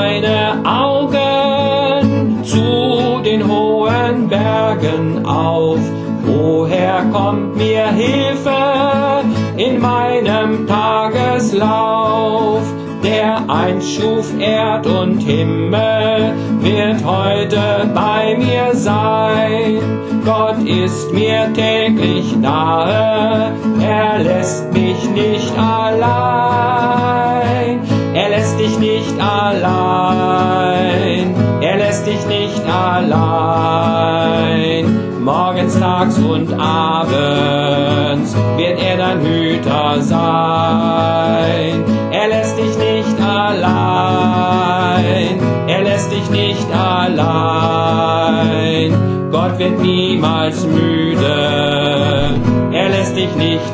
meine Augen zu den hohen Bergen auf. Woher kommt mir Hilfe in meinem Tageslauf? Der einst schuf Erd und Himmel, wird heute bei mir sein. Gott ist mir täglich nahe, er lässt mich nicht allein. Er lässt dich nicht allein, er lässt dich nicht allein. Morgens, tags und abends wird er dein Hüter sein. Er lässt dich nicht allein, er lässt dich nicht allein. Gott wird niemals müde, er lässt dich nicht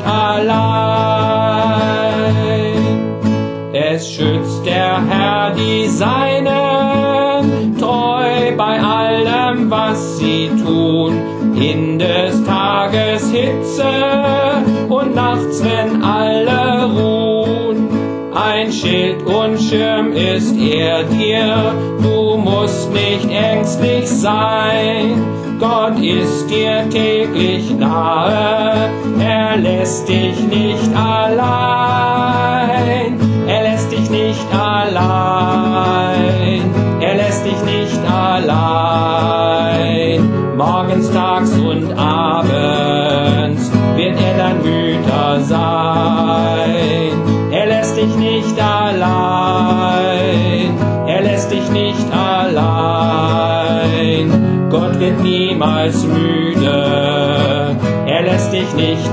allein. Es schützt der Herr die Seinen, treu bei allem, was sie tun, in des Tages Hitze und nachts, wenn alle ruhen. Ein Schild und Schirm ist er dir, du musst nicht ängstlich sein. Gott ist dir täglich nahe, er lässt dich nicht allein. Er lässt dich nicht allein, er lässt dich nicht allein. Morgens, tags und abends wird er dein Hüter sein. Er lässt dich nicht allein, er lässt dich nicht allein. Gott wird niemals müde, er lässt dich nicht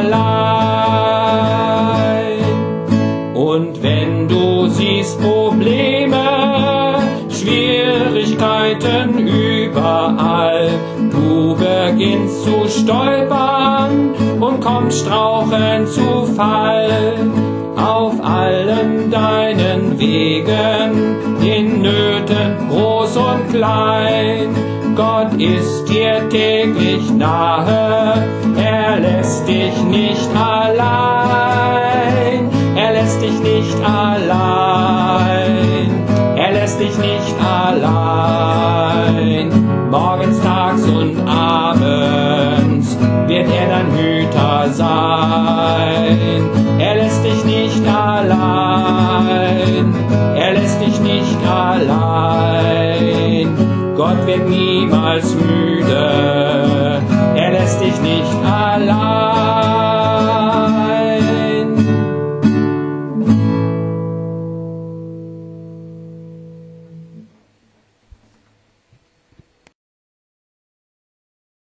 allein. Und wenn du siehst Probleme, Schwierigkeiten überall, du beginnst zu stolpern und kommst strauchelnd zu Fall. Auf allen deinen Wegen, in Nöten groß und klein, Gott ist dir täglich nahe, er lässt dich nicht allein, er lässt dich nicht allein, er lässt dich nicht allein. Morgens, tags und abends wird er dein Hüter sein. Er lässt dich nicht allein, er lässt dich nicht allein. Gott wird niemals müde, er lässt dich nicht allein.